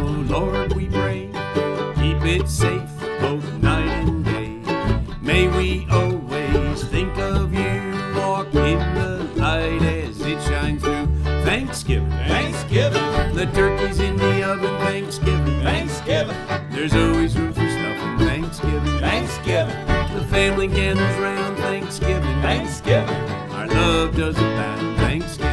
Lord, we pray, keep it safe both night and day. May we always think of you, walk in the light as it shines through. Thanksgiving, Thanksgiving, the turkey's in the oven. Thanksgiving, Thanksgiving, there's always room for stuffing. Thanksgiving, Thanksgiving, the family gathers round. Thanksgiving, Thanksgiving, our love does abound. Thanksgiving.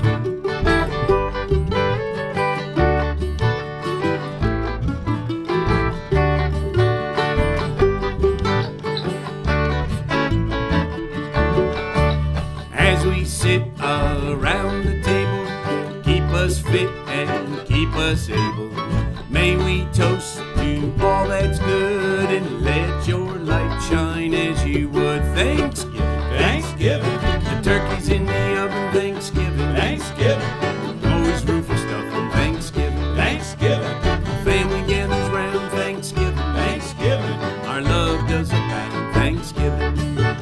As we sit around the table, keep us fit and keep us able. May we toast to all that's good and let your light shine as you would. Thanksgiving, Thanksgiving, the turkey's in the oven. Thanksgiving, Thanksgiving, always room for stuffing. Thanksgiving, Thanksgiving, family gathers round. Thanksgiving, Thanksgiving, our love does abound. Thanksgiving.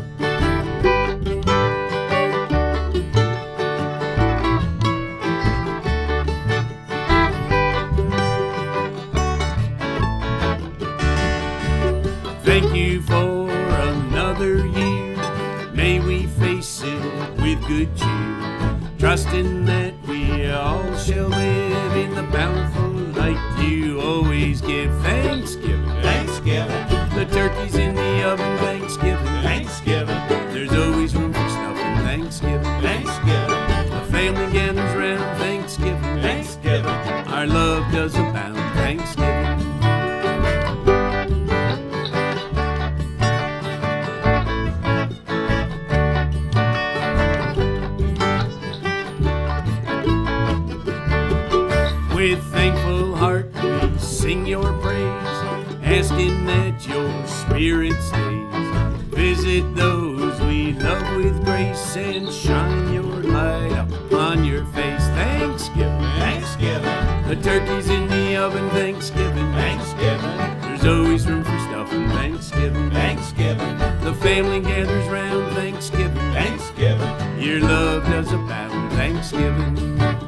Thank you for another year. May we face it with good cheer, trusting that we all shall live in the bountiful light you always give. Thanksgiving, Thanksgiving, the turkey's in the oven. Thanksgiving, Thanksgiving, there's always room for stuffing. Thanksgiving, Thanksgiving, the family gathers round. Thanksgiving, Thanksgiving, our love does abound. Thanksgiving. With thankful heart we sing your praise, asking that your spirit stays. Visit those we love with grace and shine your light upon your face. Thanksgiving, Thanksgiving, the turkey's in the oven. Thanksgiving, Thanksgiving, there's always room for stuffing. Thanksgiving, Thanksgiving, the family gathers round. Thanksgiving, Thanksgiving, your love does abound. Thanksgiving.